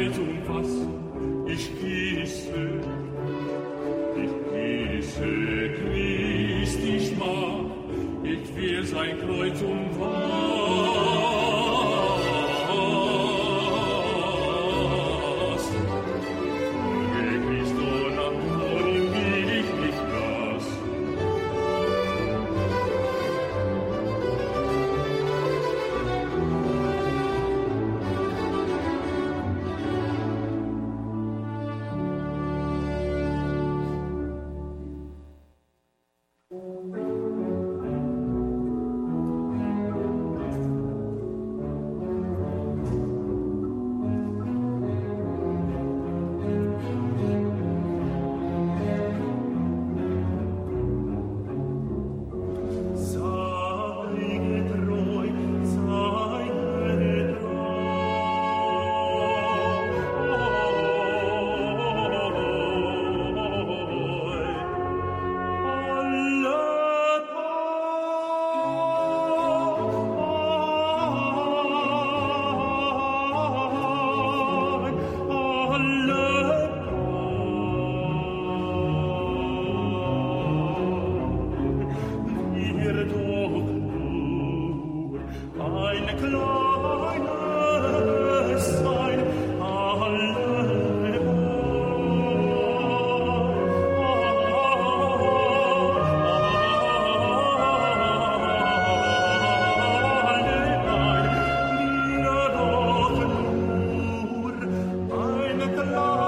Kreuz und Wasser ich gieße Christi Schmach, ich will sein Kreuz und Wasser. Folge Christo nach, von ihm will ich nicht lassen. Love.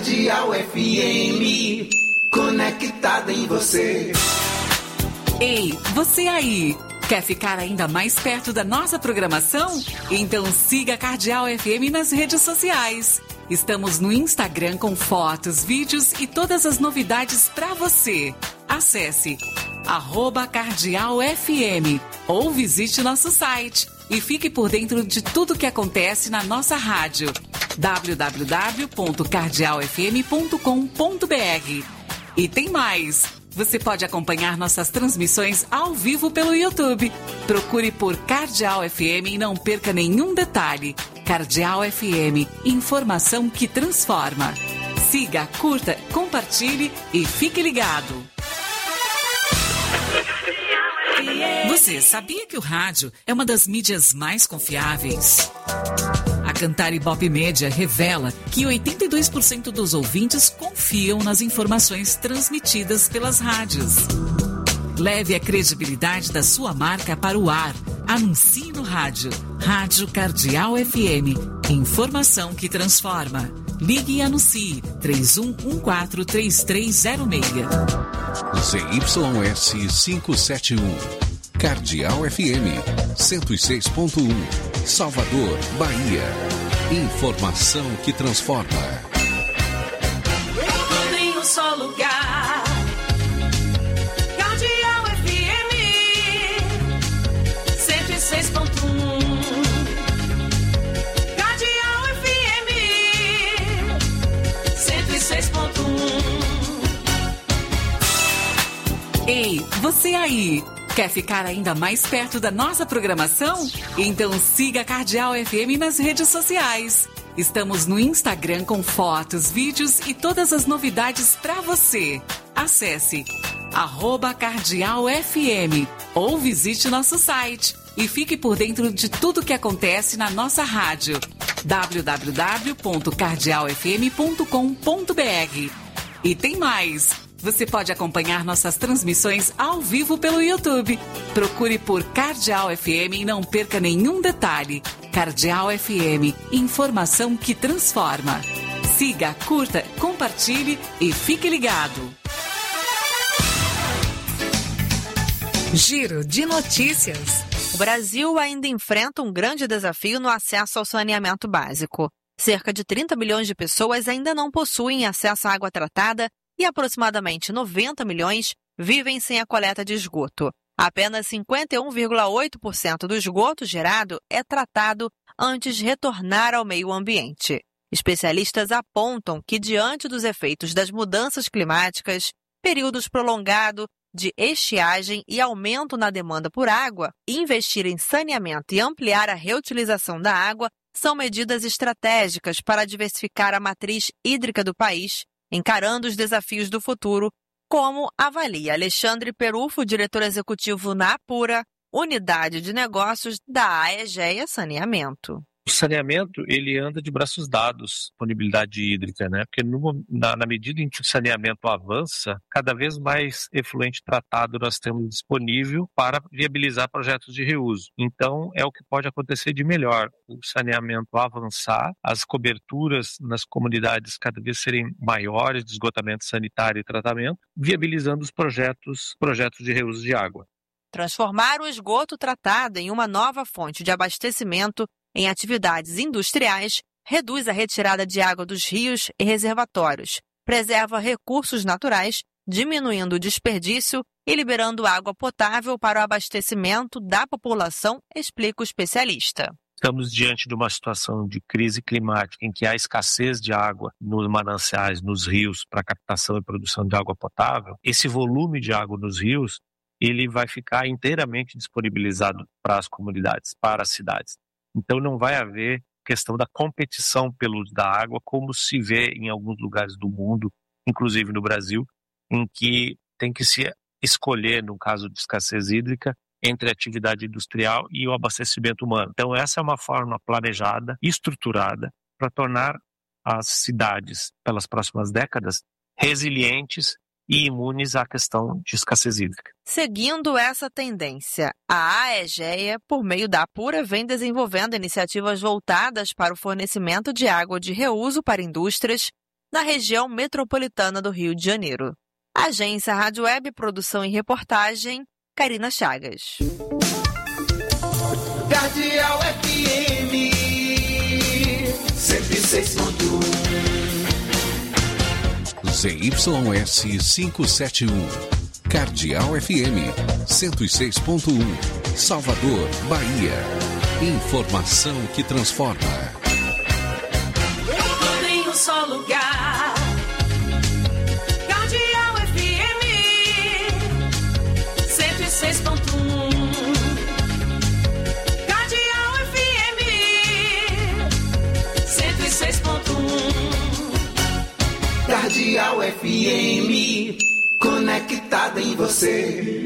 Cardeal FM, conectada em você. Ei, você aí! Quer ficar ainda mais perto da nossa programação? Então siga a Cardeal FM nas redes sociais. Estamos no Instagram com fotos, vídeos e todas as novidades para você. Acesse @CardealFM ou visite nosso site e fique por dentro de tudo que acontece na nossa rádio. www.cardealfm.com.br. E tem mais! Você pode acompanhar nossas transmissões ao vivo pelo YouTube. Procure por Cardeal FM e não perca nenhum detalhe. Cardeal FM, informação que transforma. Siga, curta, compartilhe e fique ligado. Você sabia que o rádio é uma das mídias mais confiáveis? A Cantar Ibope Média revela que 82% dos ouvintes confiam nas informações transmitidas pelas rádios. Leve a credibilidade da sua marca para o ar. Anuncie no rádio. Rádio Cardeal FM. Informação que transforma. Ligue e anuncie. 31143306. ZYS 571. Cardeal FM 106.1. Salvador, Bahia. Informação que transforma. Tudo em um só lugar. Cardeal FM 106.1. Cardeal FM 106.1. Ei, você aí! Quer ficar ainda mais perto da nossa programação? Então siga a Cardeal FM nas redes sociais. Estamos no Instagram com fotos, vídeos e todas as novidades para você. Acesse @CardealFM ou visite nosso site e fique por dentro de tudo que acontece na nossa rádio. www.cardealfm.com.br. E tem mais! Você pode acompanhar nossas transmissões ao vivo pelo YouTube. Procure por Cardeal FM e não perca nenhum detalhe. Cardeal FM, informação que transforma. Siga, curta, compartilhe e fique ligado. Giro de notícias. O Brasil ainda enfrenta um grande desafio no acesso ao saneamento básico. Cerca de 30 milhões de pessoas ainda não possuem acesso à água tratada e aproximadamente 90 milhões vivem sem a coleta de esgoto. Apenas 51,8% do esgoto gerado é tratado antes de retornar ao meio ambiente. Especialistas apontam que, diante dos efeitos das mudanças climáticas, períodos prolongados de estiagem e aumento na demanda por água, investir em saneamento e ampliar a reutilização da água são medidas estratégicas para diversificar a matriz hídrica do país, encarando os desafios do futuro, como avalia Alexandre Perufo, diretor executivo na Apura, unidade de negócios da Aegea Saneamento. O saneamento, ele anda de braços dados, disponibilidade hídrica, né? Porque na medida em que o saneamento avança, cada vez mais efluente tratado nós temos disponível para viabilizar projetos de reuso. Então, é o que pode acontecer de melhor. O saneamento avançar, as coberturas nas comunidades cada vez serem maiores de esgotamento sanitário e tratamento, viabilizando os projetos de reuso de água. Transformar o esgoto tratado em uma nova fonte de abastecimento em atividades industriais, reduz a retirada de água dos rios e reservatórios, preserva recursos naturais, diminuindo o desperdício e liberando água potável para o abastecimento da população, explica o especialista. Estamos diante de uma situação de crise climática em que há escassez de água nos mananciais, nos rios, para captação e produção de água potável. Esse volume de água nos rios, ele vai ficar inteiramente disponibilizado para as comunidades, para as cidades. Então não vai haver questão da competição pelo uso da água, como se vê em alguns lugares do mundo, inclusive no Brasil, em que tem que se escolher, no caso de escassez hídrica, entre a atividade industrial e o abastecimento humano. Então essa é uma forma planejada, estruturada, para tornar as cidades, pelas próximas décadas, resilientes e imunes à questão de escassez hídrica. Seguindo essa tendência, a Aegea, por meio da Apura, vem desenvolvendo iniciativas voltadas para o fornecimento de água de reuso para indústrias, na região metropolitana do Rio de Janeiro. Agência Rádio Web, produção e reportagem, Karina Chagas. Cardeal FM 106.1. ZYS 571. Cardeal FM 106.1. Salvador, Bahia. Informação que transforma. Tudo em um só lugar. Cardeal FM 106.1. Cardeal FM 106.1. Cardeal FM, conectada em você.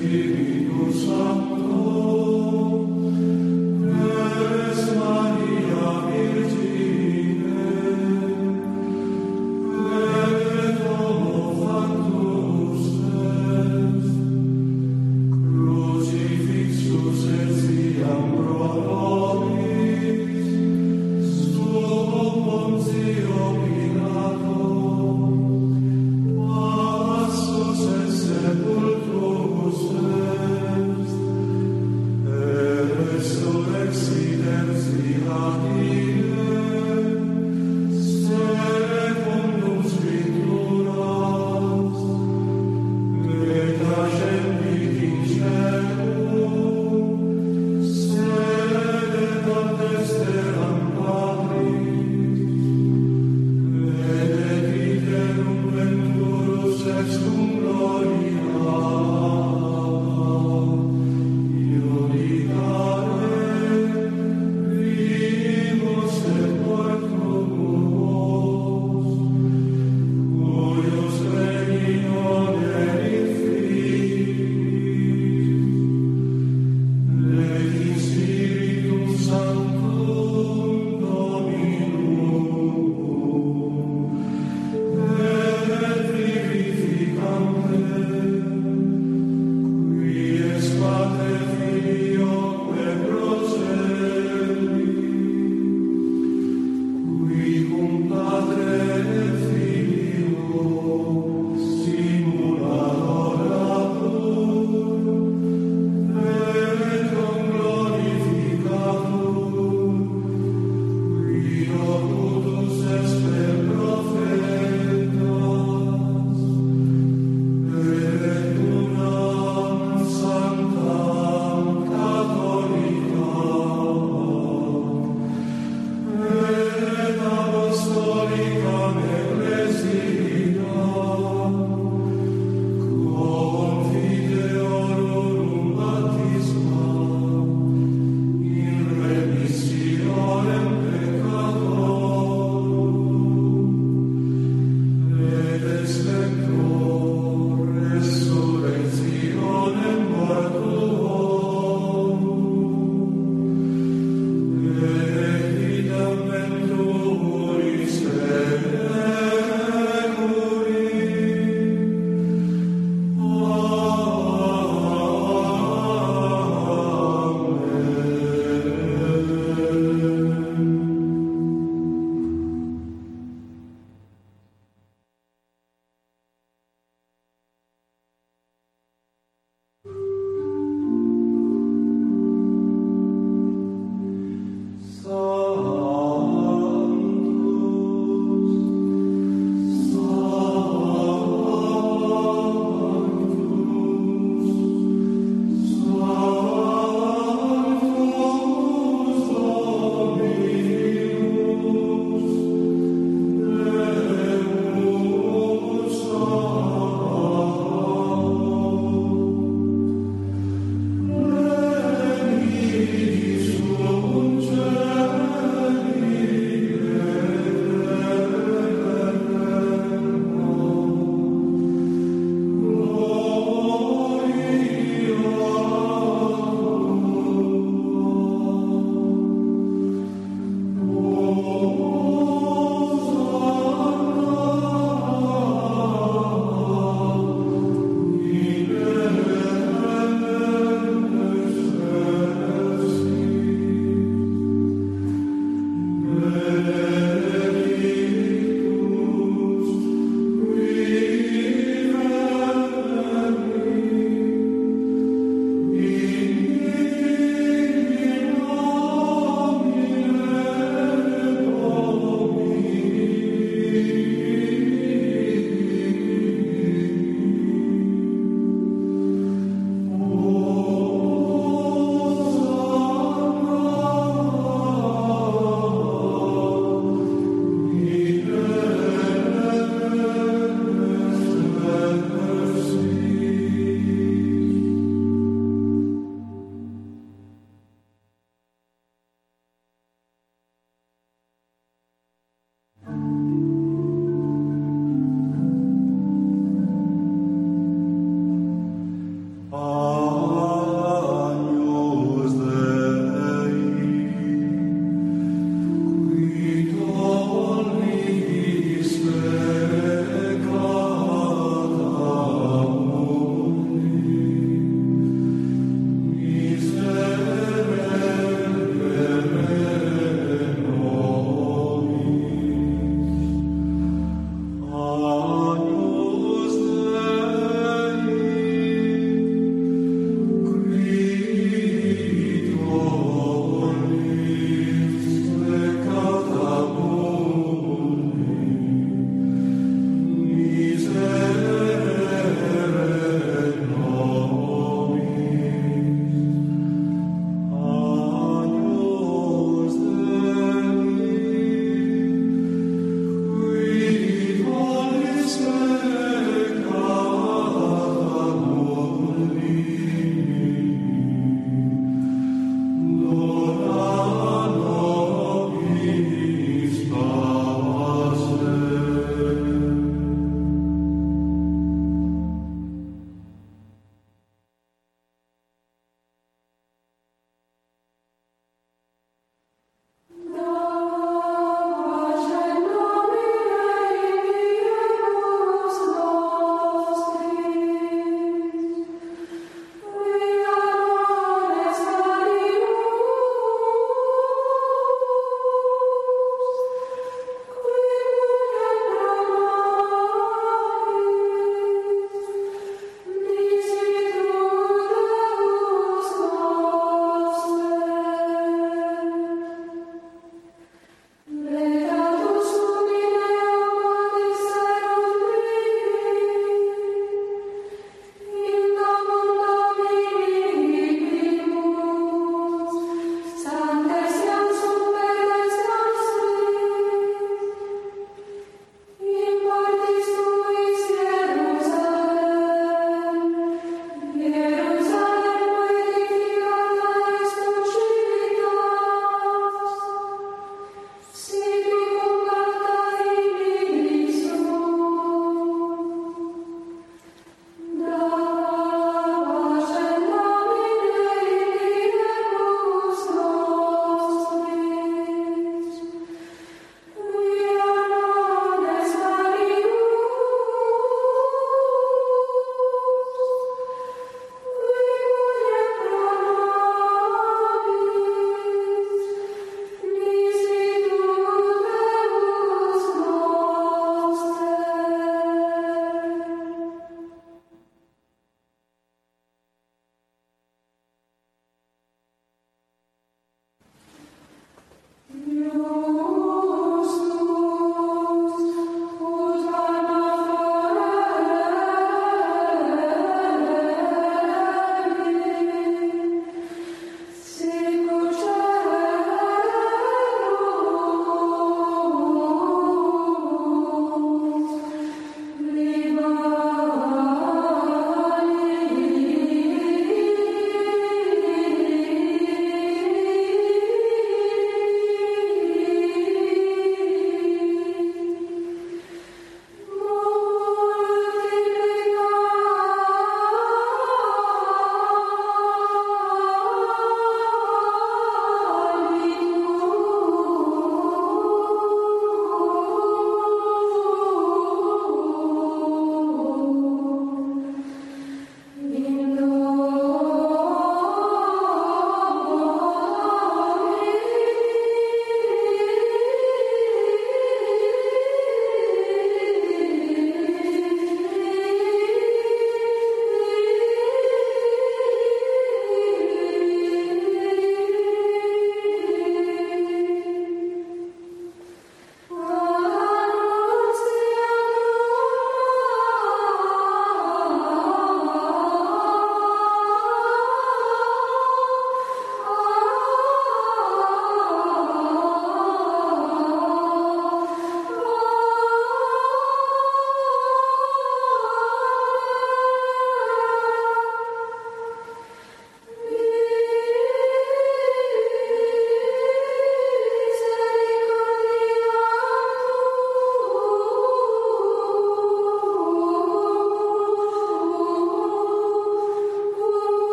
Sepultus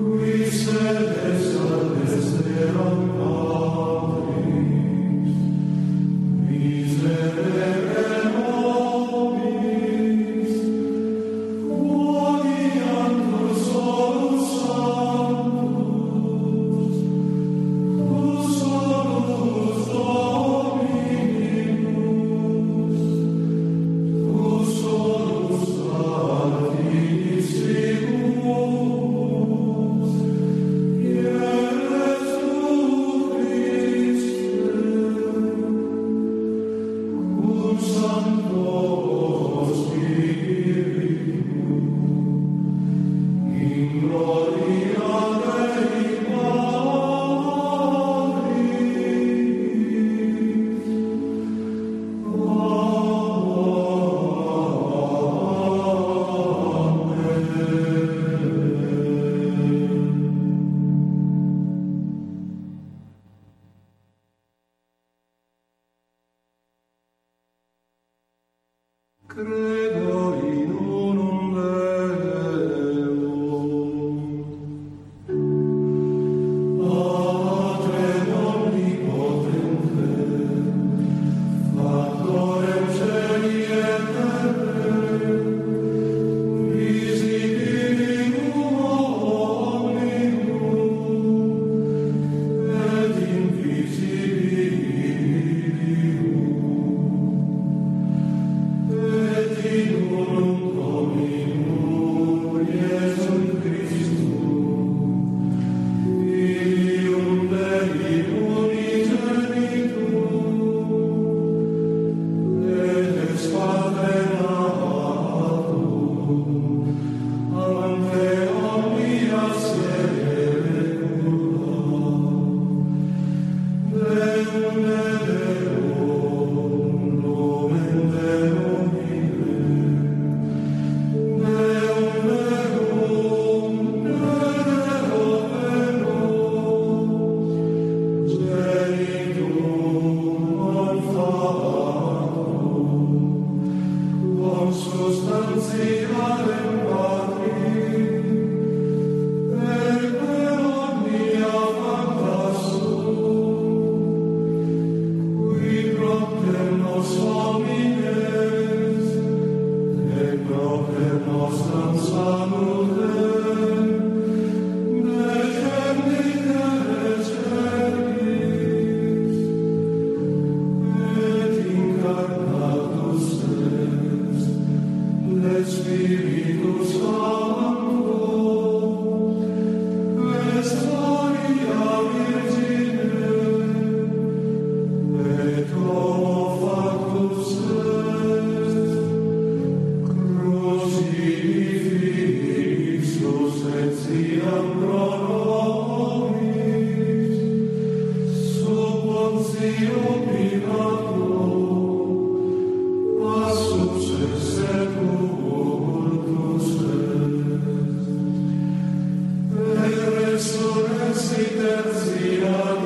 Tertia